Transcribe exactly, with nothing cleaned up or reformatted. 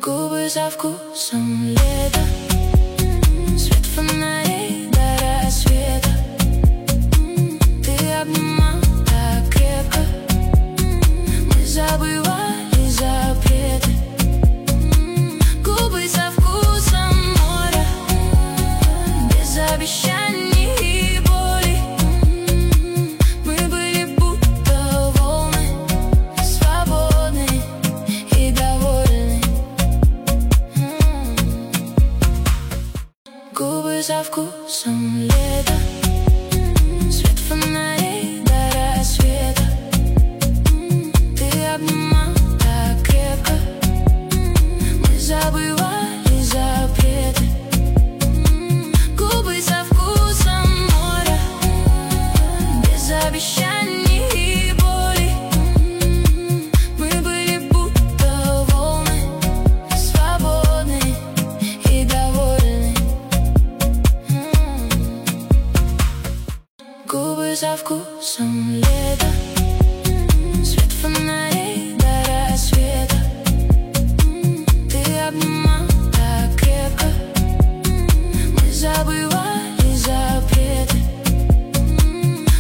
Губы со вкусом лета, свет фонарей до рассвета. Ты обнимал так крепко, мы забывали запреты. Губы со вкусом моря, без обещаний и боли. Мы были будто волны, свободны и довольны. Губы со вкусом лета, свет фонарей до рассвета. Ты обнимал так крепко, мы забывали запреты. Губы со вкусом моря, без обещаний и боли. Мы были будто волны, свободны и довольны. Губы со вкусом лета.